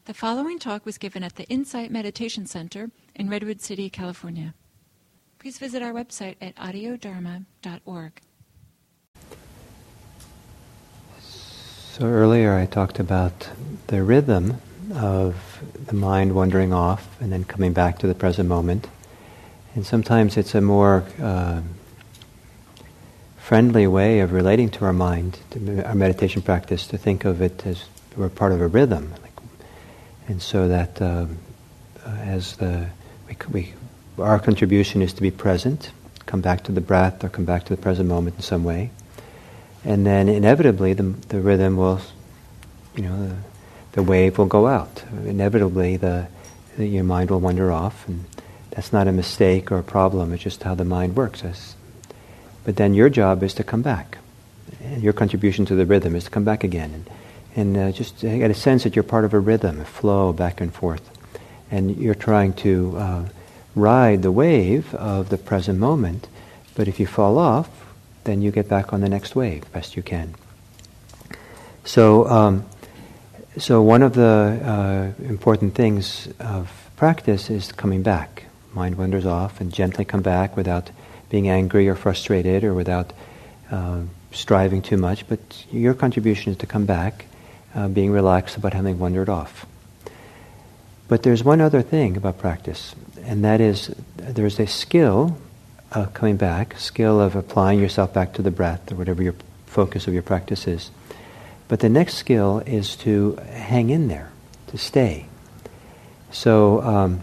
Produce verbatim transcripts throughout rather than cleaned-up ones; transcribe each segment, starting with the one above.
The following talk was given at the Insight Meditation Center in Redwood City, California. Please visit our website at audio dharma dot org. So earlier I talked about the rhythm of the mind wandering off and then coming back to the present moment. And sometimes it's a more uh, friendly way of relating to our mind, to our meditation practice, to think of it as we're part of a rhythm. And so that um, uh, as the we, we, our contribution is to be present, come back to the breath or come back to the present moment in some way. And then inevitably the, the rhythm will, you know, the, the wave will go out. Inevitably the, the your mind will wander off, and that's not a mistake or a problem, it's just how the mind works. It's, but then your job is to come back. And your contribution to the rhythm is to come back again. And, and uh, just get a sense that you're part of a rhythm, a flow back and forth. And you're trying to uh, ride the wave of the present moment, but if you fall off, then you get back on the next wave best you can. So, um, so one of the uh, important things of practice is coming back. Mind wanders off, and gently come back without being angry or frustrated or without uh, striving too much. But your contribution is to come back, uh, being relaxed about having wandered off. But there's one other thing about practice, and that is there's a skill of coming back, skill of applying yourself back to the breath or whatever your focus of your practice is. But the next skill is to hang in there, to stay. So um,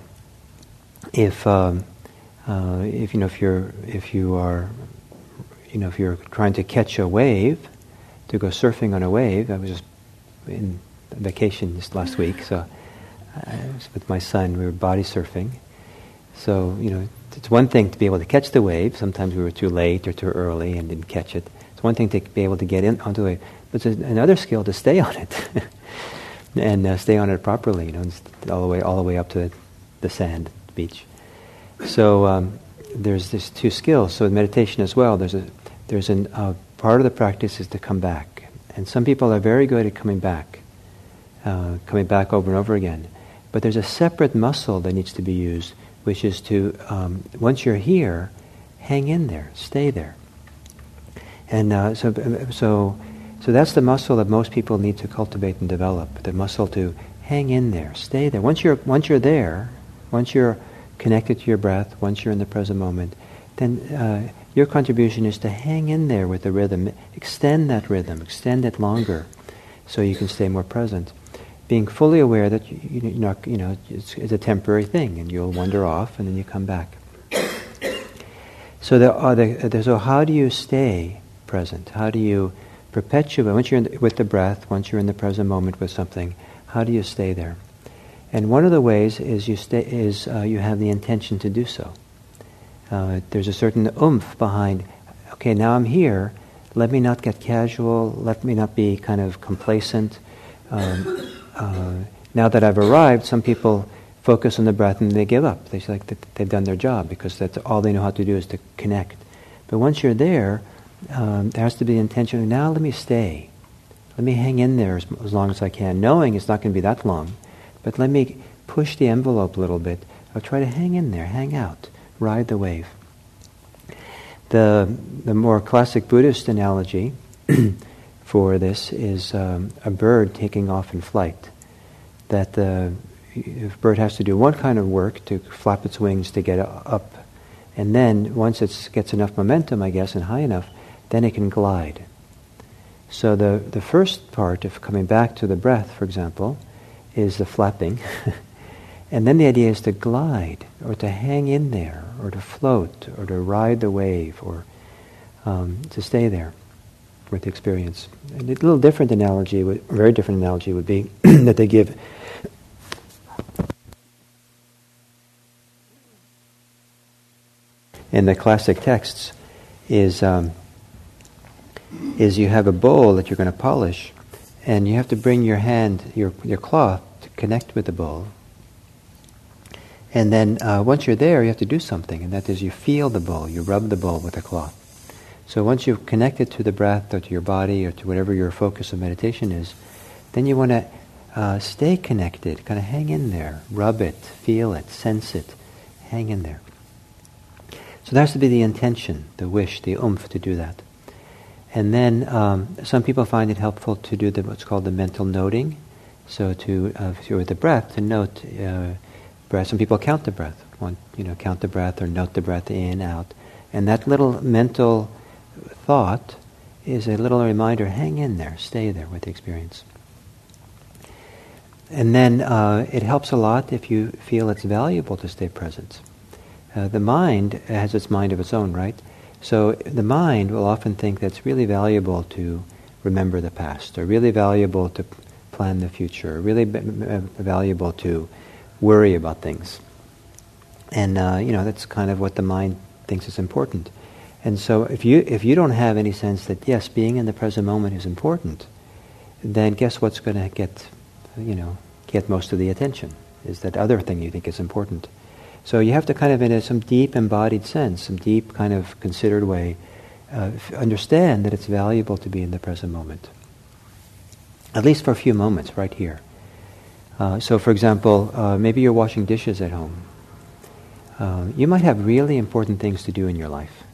if um, uh, if you know if you're if you are you know if you're trying to catch a wave, to go surfing on a wave. I was just in vacation this last week, so I was with my son. We were body surfing. So you know, it's one thing to be able to catch the wave. Sometimes we were too late or too early and didn't catch it. It's one thing to be able to get in onto it, but it's another skill to stay on it and uh, stay on it properly. You know, all the way all the way up to the, the sand beach. So um, there's these two skills. So in meditation as well, there's a there's an uh, part of the practice is to come back, and some people are very good at coming back, uh, coming back over and over again. But there's a separate muscle that needs to be used, which is to, um, once you're here, hang in there, stay there. And uh, so, so, so that's the muscle that most people need to cultivate and develop. The muscle to hang in there, stay there. Once you're, once you're there, once you're connected to your breath, once you're in the present moment, then uh, your contribution is to hang in there with the rhythm, extend that rhythm, extend it longer, so you can stay more present. Being fully aware that you, you, you're not, you know, it's, it's a temporary thing, and you'll wander off, and then you come back. So, the, uh, the, the, so how do you stay present? How do you perpetuate? Once you're in the, with the breath, once you're in the present moment with something, how do you stay there? And one of the ways is you stay is uh, you have the intention to do so. Uh, there's a certain oomph behind. Okay, now I'm here. Let me not get casual. Let me not be kind of complacent. Um, Uh, now that I've arrived, some people focus on the breath and they give up. They feel like that they've done their job because that's all they know how to do is to connect. But once you're there, um, there has to be the intention, now let me stay. Let me hang in there as, as long as I can, knowing it's not going to be that long. But let me push the envelope a little bit. I'll try to hang in there, hang out, ride the wave. The, the more classic Buddhist analogy for this is um, a bird taking off in flight. That the if bird has to do one kind of work to flap its wings to get up, and then once it gets enough momentum, I guess, and high enough, then it can glide. So the, the first part of coming back to the breath, for example, is the flapping. And then the idea is to glide, or to hang in there, or to float, or to ride the wave, or um, to stay there with the experience. And a little different analogy, would, a very different analogy would be that they give in the classic texts is um, is you have a bowl that you're going to polish, and you have to bring your hand, your your cloth, to connect with the bowl. And then uh, once you're there, you have to do something, and that is you feel the bowl, you rub the bowl with the cloth. So once you've connected to the breath or to your body or to whatever your focus of meditation is, then you want to uh, stay connected, kind of hang in there, rub it, feel it, sense it, hang in there. So that has to be the intention, the wish, the oomph to do that. And then um, some people find it helpful to do the, what's called the mental noting. So to, uh, with the breath, to note uh, breath. Some people count the breath. One, you know, count the breath or note the breath in, out. And that little mental thought is a little reminder, hang in there, stay there with the experience. And then uh, it helps a lot if you feel it's valuable to stay present. Uh, the mind has its mind of its own, right? So the mind will often think that it's really valuable to remember the past, or really valuable to plan the future, or really b- b- valuable to worry about things. And, uh, you know, that's kind of what the mind thinks is important. And so if you if you don't have any sense that, yes, being in the present moment is important, then guess what's going to get, you know, get most of the attention, is that other thing you think is important. So you have to kind of, in a, some deep embodied sense, some deep kind of considered way, uh, f- understand that it's valuable to be in the present moment. At least for a few moments, right here. Uh, so for example, uh, maybe you're washing dishes at home. Uh, you might have really important things to do in your life.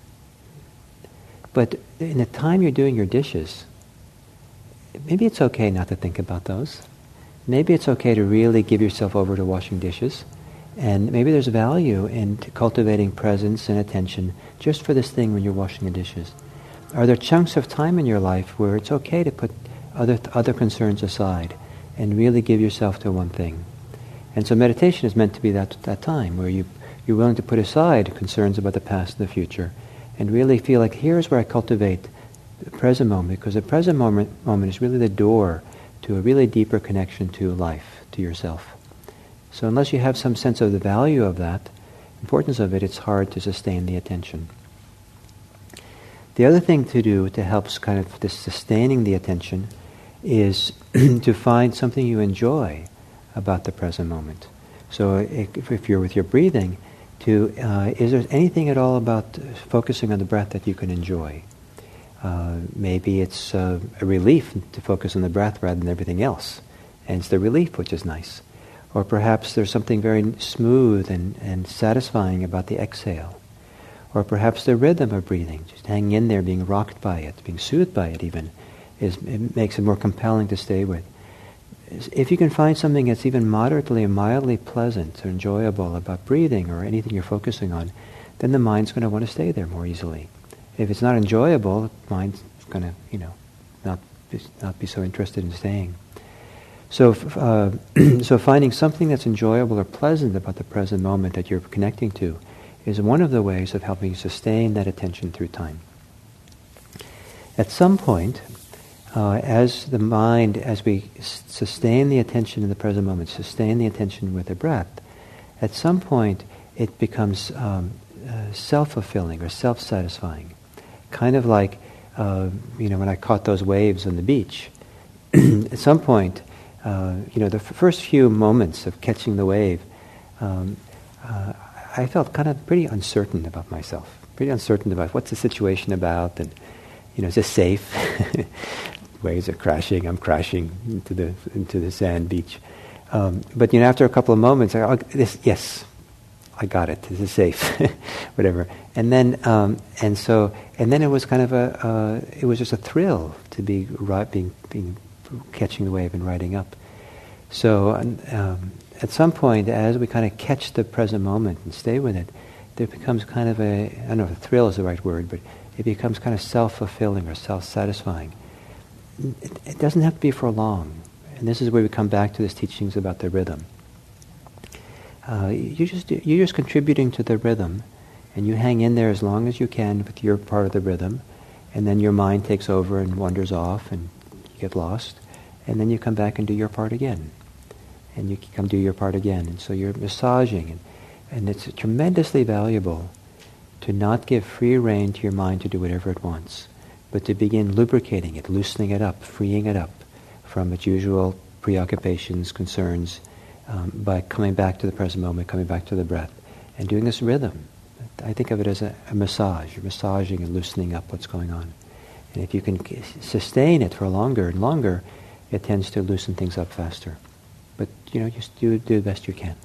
But in the time you're doing your dishes, maybe it's okay not to think about those. Maybe it's okay to really give yourself over to washing dishes. And maybe there's value in cultivating presence and attention just for this thing when you're washing the dishes. Are there chunks of time in your life where it's okay to put other other concerns aside and really give yourself to one thing? And so meditation is meant to be that that time where you, you're willing to put aside concerns about the past and the future and really feel like, here's where I cultivate the present moment, because the present moment, moment is really the door to a really deeper connection to life, to yourself. So unless you have some sense of the value of that, importance of it, it's hard to sustain the attention. The other thing to do to help kind of this sustaining the attention is to find something you enjoy about the present moment. So if, if you're with your breathing, to uh, is there anything at all about focusing on the breath that you can enjoy? Uh, maybe it's uh, a relief to focus on the breath rather than everything else, and it's the relief which is nice. Or perhaps there's something very smooth and, and satisfying about the exhale. Or perhaps the rhythm of breathing, just hanging in there, being rocked by it, being soothed by it even, is it makes it more compelling to stay with. If you can find something that's even moderately and mildly pleasant or enjoyable about breathing or anything you're focusing on, then the mind's going to want to stay there more easily. If it's not enjoyable, the mind's going to, you know, not be, not be so interested in staying. So, uh, so finding something that's enjoyable or pleasant about the present moment that you're connecting to is one of the ways of helping you sustain that attention through time. At some point, uh, as the mind, as we s- sustain the attention in the present moment, sustain the attention with the breath, at some point it becomes um, uh, self-fulfilling or self-satisfying. Kind of like, uh, you know, when I caught those waves on the beach. At some point, Uh, you know, the f- first few moments of catching the wave, um, uh, I felt kind of pretty uncertain about myself, pretty uncertain about what's the situation about, and, you know, is this safe? Waves are crashing, I'm crashing into the into the sand beach. Um, but, you know, after a couple of moments, I, oh, this, yes, I got it, this is safe, whatever. And then, um, and so, and then it was kind of a, uh, it was just a thrill to be right, being being. catching the wave and riding up. So um, at some point, as we kind of catch the present moment and stay with it, there becomes kind of a, I don't know if thrill is the right word, but it becomes kind of self-fulfilling or self-satisfying. It, it doesn't have to be for long. And this is where we come back to these teachings about the rhythm. Uh, you just, you're just contributing to the rhythm, and you hang in there as long as you can with your part of the rhythm, and then your mind takes over and wanders off, and get lost, and then you come back and do your part again, and you come do your part again, and so you're massaging, and, and it's tremendously valuable to not give free rein to your mind to do whatever it wants, but to begin lubricating it, loosening it up, freeing it up from its usual preoccupations, concerns, um, by coming back to the present moment, coming back to the breath, and doing this rhythm. I think of it as a, a massage. You're massaging and loosening up what's going on. And if you can sustain it for longer and longer, it tends to loosen things up faster. but you know, just do do the best you can.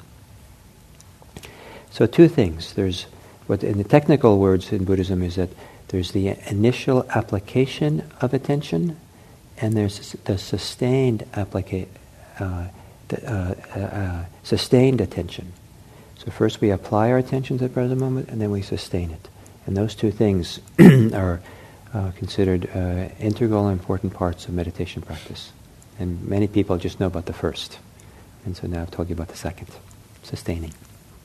So two things. There's what in the technical words in Buddhism is that there's the initial application of attention, and there's the sustained applica- uh, the, uh, uh, uh, sustained attention. So first we apply our attention to the present moment, and then we sustain it. And those two things are uh, considered uh, integral and important parts of meditation practice. And many people just know about the first. And so now I've told you about the second, sustaining.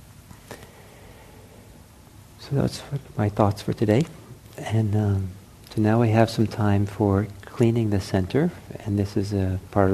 So that's my thoughts for today. And um, so now we have some time for cleaning the center, and this is a part of